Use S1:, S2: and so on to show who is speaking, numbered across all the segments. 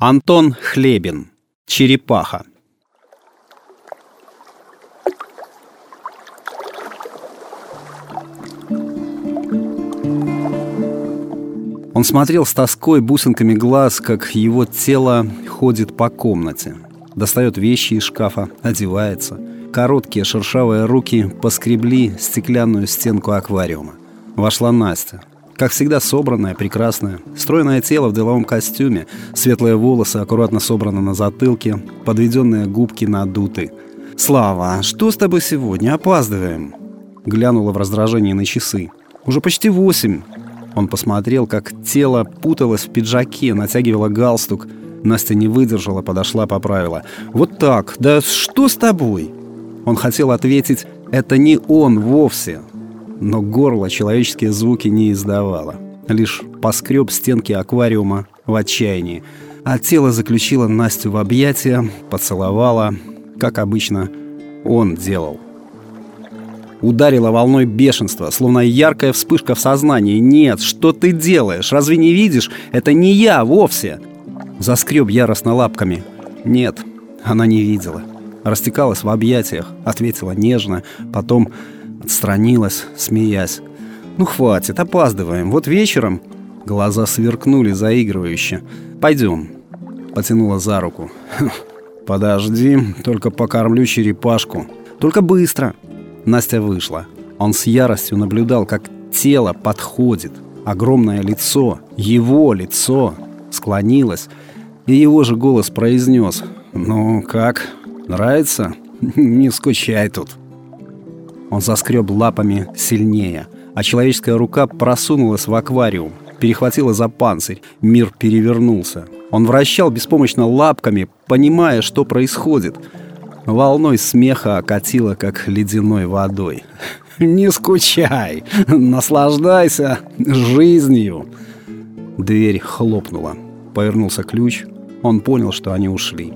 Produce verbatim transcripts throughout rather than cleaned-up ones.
S1: Антон Хлебин. Черепаха. Он смотрел с тоской бусинками глаз, как его тело ходит по комнате. Достает вещи из шкафа, одевается. Короткие шершавые руки поскребли стеклянную стенку аквариума. Вошла Настя. Как всегда, собранная, прекрасная. Стройное тело в деловом костюме, светлые волосы аккуратно собраны на затылке, подведенные губки надуты. «Слава, что с тобой сегодня? Опаздываем!» Глянула в раздражении на часы. «Уже почти восемь!» Он посмотрел, как тело путалось в пиджаке, натягивало галстук. Настя не выдержала, подошла, поправила. «Вот так! Да что с тобой?» Он хотел ответить: «Это не он вовсе!» Но горло человеческие звуки не издавало. Лишь поскреб стенки аквариума в отчаянии. А тело заключило Настю в объятия, поцеловало, как обычно он делал. Ударило волной бешенства, словно яркая вспышка в сознании. «Нет, что ты делаешь? Разве не видишь? Это не я вовсе!» Заскреб яростно лапками. Нет, она не видела. Растекалась в объятиях, ответила нежно, потом отстранилась, смеясь. «Ну хватит, опаздываем. Вот вечером...» Глаза сверкнули заигрывающе. «Пойдем». Потянула за руку. «Подожди, только покормлю черепашку. Только быстро». Настя вышла. Он с яростью наблюдал, как тело подходит. Огромное лицо, его лицо, склонилось, и его же голос произнес: «Ну как, нравится? Не скучай тут». Он заскреб лапами сильнее, а человеческая рука просунулась в аквариум, перехватила за панцирь. Мир перевернулся. Он вращал беспомощно лапками, понимая, что происходит. Волной смеха окатило, как ледяной водой. «Не скучай, наслаждайся жизнью». Дверь хлопнула. Повернулся ключ. Он понял, что они ушли.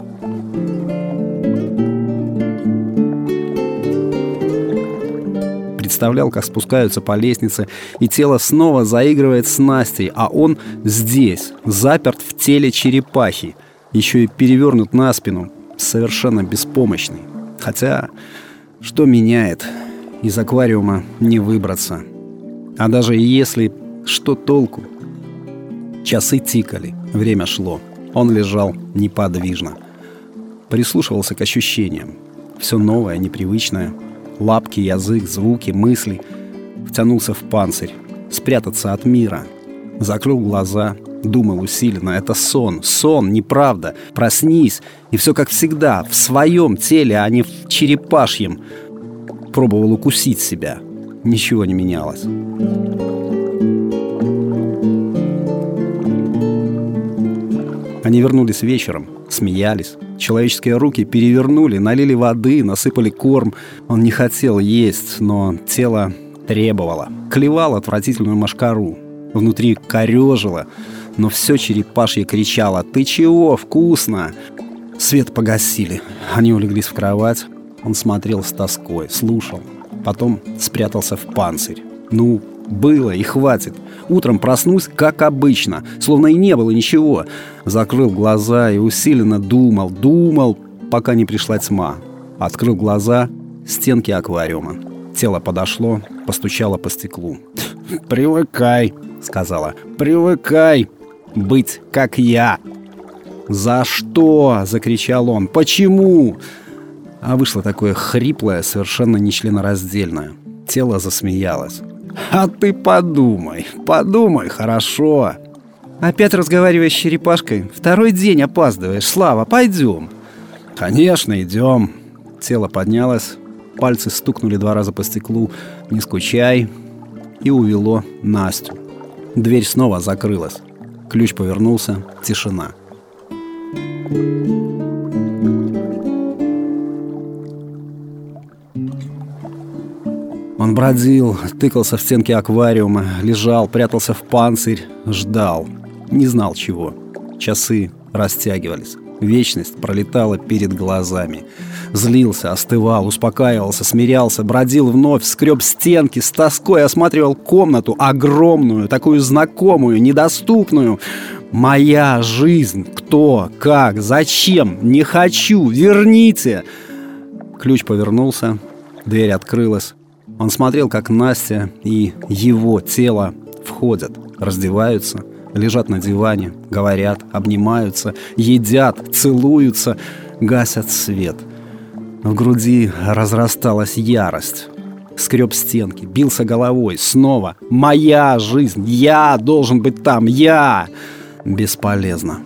S1: Представлял, как спускаются по лестнице, и тело снова заигрывает с Настей, а он здесь, заперт в теле черепахи, еще и перевернут на спину, совершенно беспомощный. Хотя, что меняет? Из аквариума не выбраться. А даже если, что толку? Часы тикали, время шло. Он лежал неподвижно. Прислушивался к ощущениям. Все новое, непривычное. Лапки, язык, звуки, мысли. Втянулся в панцирь. Спрятаться от мира. Закрыл глаза. Думал усиленно: это сон, сон, неправда. Проснись, и все как всегда, в своем теле, а не в черепашьем. Пробовал укусить себя. Ничего не менялось. Они вернулись вечером, смеялись. Человеческие руки перевернули, налили воды, насыпали корм. Он не хотел есть, но тело требовало. Клевал отвратительную мошкару. Внутри корежило, но все черепашье кричало: «Ты чего? Вкусно!» Свет погасили. Они улеглись в кровать. Он смотрел с тоской, слушал. Потом спрятался в панцирь. Ну, было и хватит. Утром проснусь, как обычно, словно и не было ничего. Закрыл глаза и усиленно думал, думал, пока не пришла тьма. Открыл глаза, стенки аквариума. Тело подошло, постучало по стеклу. «Привыкай», — сказала, — «привыкай быть как я». «За что?» — закричал он. «Почему?» А вышло такое хриплое, совершенно нечленораздельное. Тело засмеялось. «А ты подумай, подумай, хорошо». «Опять разговариваешь с черепашкой? Второй день опаздываешь. Слава, пойдем». «Конечно, идем». Тело поднялось, пальцы стукнули два раза по стеклу. «Не скучай». И увело Настю. Дверь снова закрылась. Ключ повернулся. Тишина. Он бродил, тыкался в стенки аквариума, лежал, прятался в панцирь, ждал. Не знал чего. Часы растягивались. Вечность пролетала перед глазами. Злился, остывал, успокаивался, смирялся, бродил вновь, скреб стенки, с тоской осматривал комнату огромную, такую знакомую, недоступную. Моя жизнь. Кто? Как? Зачем? Не хочу. Верните. Ключ повернулся. Дверь открылась. Он смотрел, как Настя и его тело входят, раздеваются, лежат на диване, говорят, обнимаются, едят, целуются, гасят свет. В груди разрасталась ярость. Скреб стенки, бился головой. Снова. Моя жизнь. Я должен быть там. Я. Бесполезно.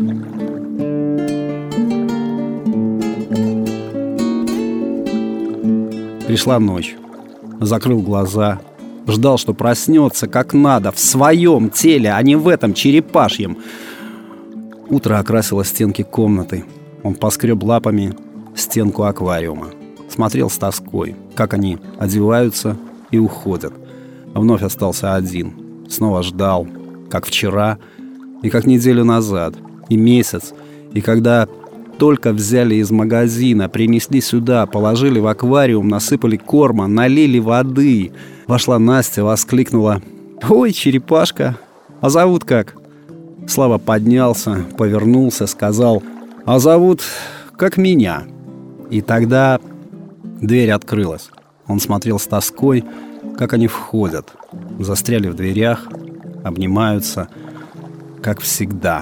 S1: Пришла ночь. Закрыл глаза. Ждал, что проснется как надо, в своем теле, а не в этом черепашьем. Утро окрасило стенки комнаты. Он поскреб лапами стенку аквариума. Смотрел с тоской, как они одеваются и уходят. Вновь остался один. Снова ждал, как вчера и как неделю назад, и месяц. И когда только взяли из магазина, принесли сюда, положили в аквариум, насыпали корма, налили воды. Вошла Настя, воскликнула: «Ой, черепашка, а зовут как?» Слава поднялся, повернулся, сказал: «А зовут как меня». И тогда дверь открылась. Он смотрел с тоской, как они входят. Застряли в дверях, обнимаются, как всегда.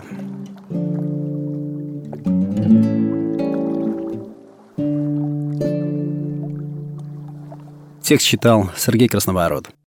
S1: Текст читал Сергей Красноворот.